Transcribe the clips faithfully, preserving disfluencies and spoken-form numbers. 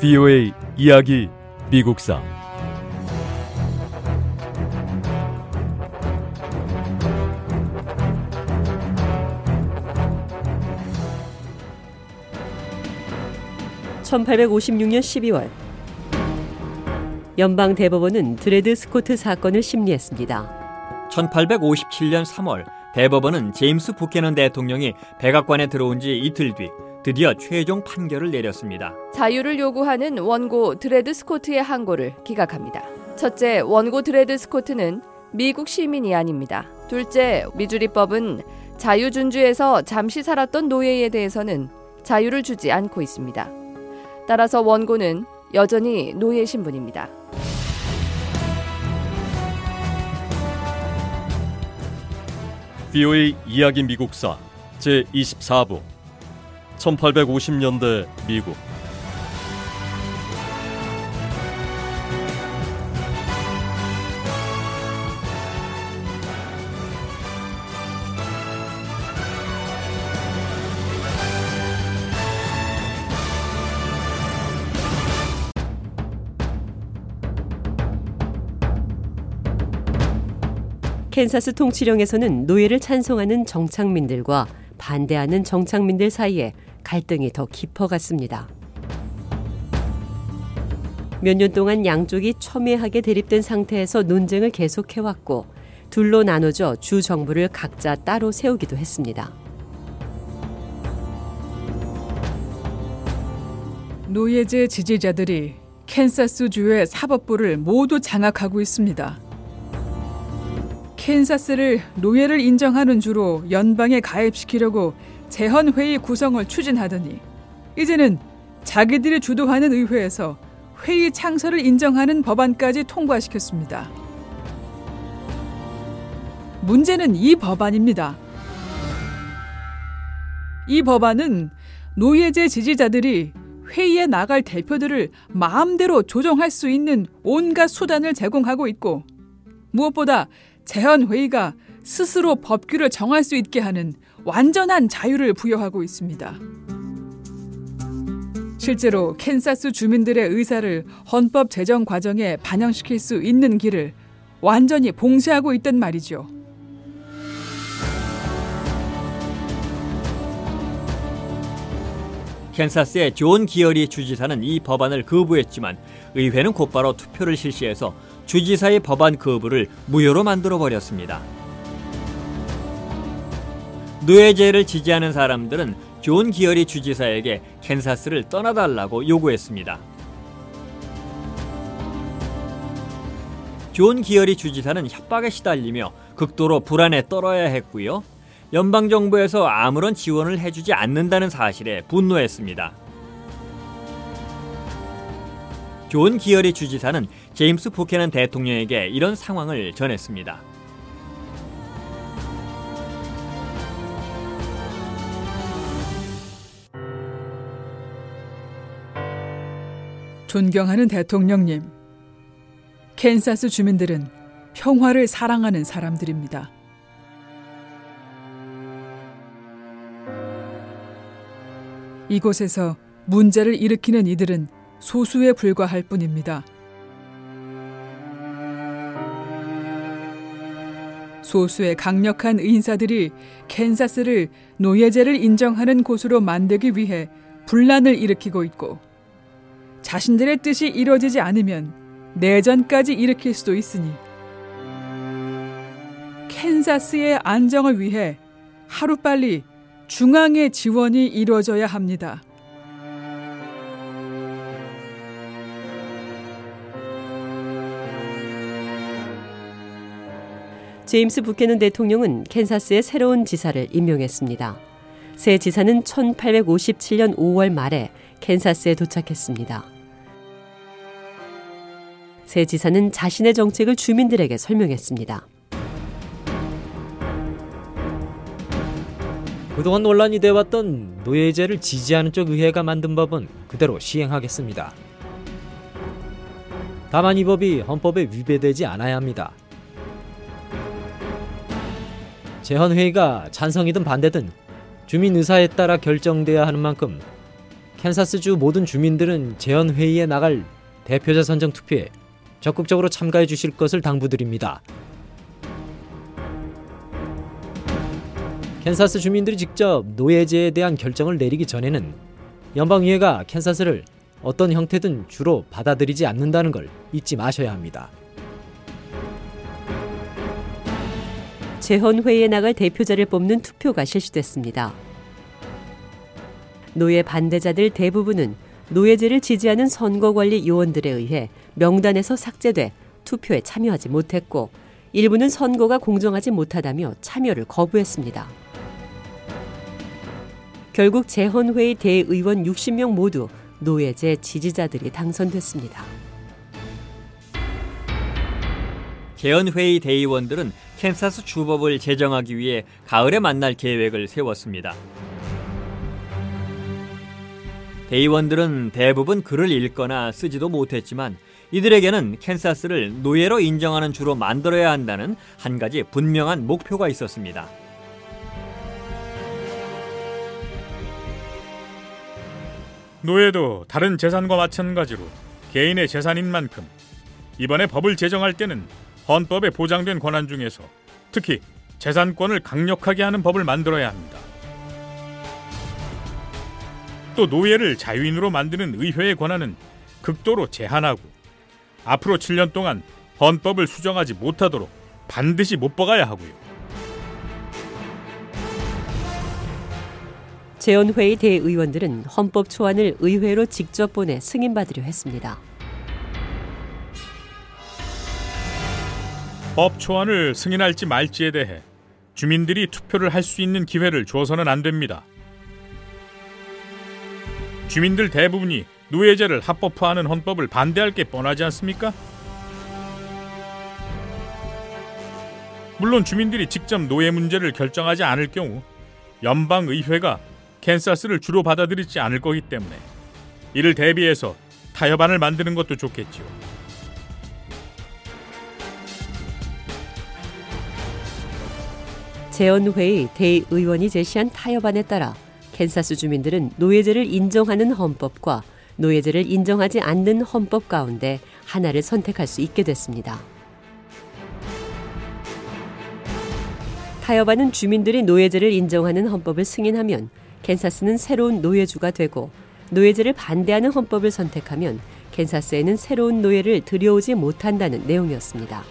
브이오에이 이야기 미국사 천팔백오십육 년 십이월 연방 대법원은 드레드 스코트 사건을 심리했습니다. 천팔백오십칠 년 삼월 대법원은 제임스 부캐넌 대통령이 백악관에 들어온 지 이틀 뒤 드디어 최종 판결을 내렸습니다. 자유를 요구하는 원고 드레드 스코트의 항고를 기각합니다. 첫째, 원고 드레드 스코트는 미국 시민이 아닙니다. 둘째, 미주리법은 자유준주에서 잠시 살았던 노예에 대해서는 자유를 주지 않고 있습니다. 따라서 원고는 여전히 노예 신분입니다. 브이오에이 이야기 미국사 제이십사 부 천팔백오십 년대 미국. 캔사스 통치령에서는 노예를 찬성하는 정착민들과 반대하는 정착민들 사이에 갈등이 더 깊어갔습니다. 몇 년 동안 양쪽이 첨예하게 대립된 상태에서 논쟁을 계속해왔고 둘로 나눠져 주 정부를 각자 따로 세우기도 했습니다. 노예제 지지자들이 캔사스주의 사법부를 모두 장악하고 있습니다. 캔사스를 노예를 인정하는 주로 연방에 가입시키려고 재헌회의 구성을 추진하더니 이제는 자기들이 주도하는 의회에서 회의 창설을 인정하는 법안까지 통과시켰습니다. 문제는 이 법안입니다. 이 법안은 노예제 지지자들이 회의에 나갈 대표들을 마음대로 조정할 수 있는 온갖 수단을 제공하고 있고 무엇보다 재헌회의가 스스로 법규를 정할 수 있게 하는 완전한 자유를 부여하고 있습니다. 실제로 캔사스 주민들의 의사를 헌법 제정 과정에 반영시킬 수 있는 길을 완전히 봉쇄하고 있단 말이죠. 캔사스의 존 기어리 주지사는 이 법안을 거부했지만 의회는 곧바로 투표를 실시해서 주지사의 법안 거부를 무효로 만들어버렸습니다. 노예제를 지지하는 사람들은 존 기어리 주지사에게 캔사스를 떠나달라고 요구했습니다. 존 기어리 주지사는 협박에 시달리며 극도로 불안에 떨어야 했고요. 연방정부에서 아무런 지원을 해주지 않는다는 사실에 분노했습니다. 존 기어리 주지사는 제임스 부캐넌 대통령에게 이런 상황을 전했습니다. 존경하는 대통령님, 캔사스 주민들은 평화를 사랑하는 사람들입니다. 이곳에서 문제를 일으키는 이들은 소수에 불과할 뿐입니다. 소수의 강력한 인사들이 캔사스를 노예제를 인정하는 곳으로 만들기 위해 분란을 일으키고 있고 자신들의 뜻이 이루어지지 않으면 내전까지 일으킬 수도 있으니 캔사스의 안정을 위해 하루빨리 중앙의 지원이 이루어져야 합니다. 제임스 부캐넌 대통령은 캔사스의 새로운 지사를 임명했습니다. 새 지사는 천팔백오십칠 년 오월 말에 캔사스에 도착했습니다. 새 지사는 자신의 정책을 주민들에게 설명했습니다. 그동안 논란이 돼왔던 노예제를 지지하는 쪽 의회가 만든 법은 그대로 시행하겠습니다. 다만 이 법이 헌법에 위배되지 않아야 합니다. 재헌회의가 찬성이든 반대든 주민 의사에 따라 결정돼야 하는 만큼 캔사스주 모든 주민들은 재헌회의에 나갈 대표자 선정 투표에 적극적으로 참가해 주실 것을 당부드립니다. 캔사스 주민들이 직접 노예제에 대한 결정을 내리기 전에는 연방의회가 캔사스를 어떤 형태든 주로 받아들이지 않는다는 걸 잊지 마셔야 합니다. 재헌회의에 나갈 대표자를 뽑는 투표가 실시됐습니다. 노예 반대자들 대부분은 노예제를 지지하는 선거관리 요원들에 의해 명단에서 삭제돼 투표에 참여하지 못했고, 일부는 선거가 공정하지 못하다며 참여를 거부했습니다. 결국 재헌회의 대의원 육십 명 모두 노예제 지지자들이 당선됐습니다. 재헌회의 대의원들은 캔사스 주법을 제정하기 위해 가을에 만날 계획을 세웠습니다. 대의원들은 대부분 글을 읽거나 쓰지도 못했지만 이들에게는 캔사스를 노예로 인정하는 주로 만들어야 한다는 한 가지 분명한 목표가 있었습니다. 노예도 다른 재산과 마찬가지로 개인의 재산인 만큼 이번에 법을 제정할 때는 헌법에 보장된 권한 중에서 특히 재산권을 강력하게 하는 법을 만들어야 합니다. 또 노예를 자유인으로 만드는 의회의 권한은 극도로 제한하고 앞으로 칠 년 동안 헌법을 수정하지 못하도록 반드시 못 박아야 하고요. 재헌회의 대의원들은 헌법 초안을 의회로 직접 보내 승인받으려 했습니다. 법 초안을 승인할지 말지에 대해 주민들이 투표를 할 수 있는 기회를 줘서는 안 됩니다. 주민들 대부분이 노예제를 합법화하는 헌법을 반대할 게 뻔하지 않습니까? 물론 주민들이 직접 노예 문제를 결정하지 않을 경우 연방의회가 캔사스를 주로 받아들이지 않을 거기 때문에 이를 대비해서 타협안을 만드는 것도 좋겠지요. 재헌회의 대의원이 제시한 타협안에 따라 캔사스 주민들은 노예제를 인정하는 헌법과 노예제를 인정하지 않는 헌법 가운데 하나를 선택할 수 있게 됐습니다. 타협안은 주민들이 노예제를 인정하는 헌법을 승인하면 캔사스는 새로운 노예주가 되고, 노예제를 반대하는 헌법을 선택하면 캔사스에는 새로운 노예를 들여오지 못한다는 내용이었습니다.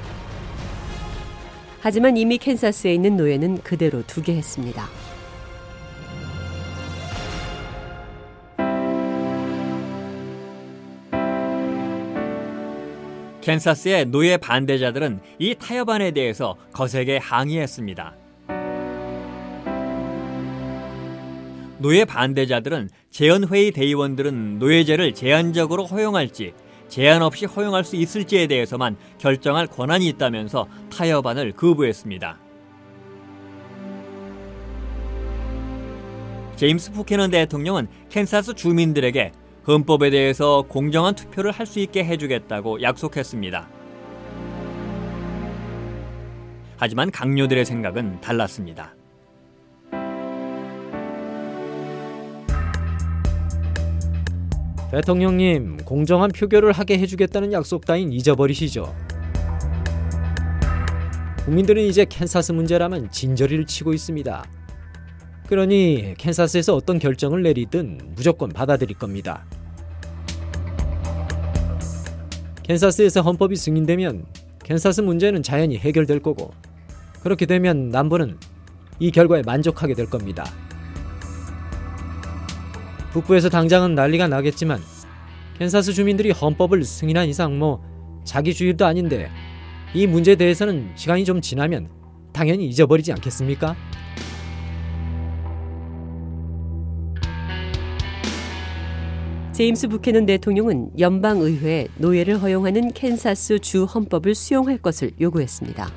하지만 이미 캔사스에 있는 노예는 그대로 두게 했습니다. 캔사스의 노예 반대자들은 이 타협안에 대해서 거세게 항의했습니다. 노예 반대자들은 재헌회의 대의원들은 노예제를 제한적으로 허용할지 제한 없이 허용할 수 있을지에 대해서만 결정할 권한이 있다면서 타협안을 거부했습니다. 제임스 부캐넌 대통령은 캔사스 주민들에게 헌법에 대해서 공정한 투표를 할 수 있게 해주겠다고 약속했습니다. 하지만 강요들의 생각은 달랐습니다. 대통령님, 공정한 표결을 하게 해주겠다는 약속 따윈 잊어버리시죠. 국민들은 이제 캔사스 문제라면 진저리를 치고 있습니다. 그러니 캔사스에서 어떤 결정을 내리든 무조건 받아들일 겁니다. 캔사스에서 헌법이 승인되면 캔사스 문제는 자연히 해결될 거고, 그렇게 되면 남부는 이 결과에 만족하게 될 겁니다. 북부에서 당장은 난리가 나겠지만 캔사스 주민들이 헌법을 승인한 이상 뭐 자기 주일도 아닌데 이 문제에 대해서는 시간이 좀 지나면 당연히 잊어버리지 않겠습니까? 제임스 부캐넌 대통령은 연방의회에 노예를 허용하는 캔사스 주 헌법을 수용할 것을 요구했습니다.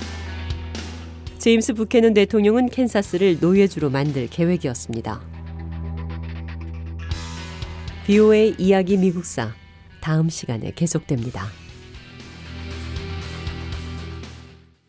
제임스 부캐넌 대통령은 캔사스를 노예주로 만들 계획이었습니다. 브이오에이 이야기 미국사, 다음 시간에 계속됩니다.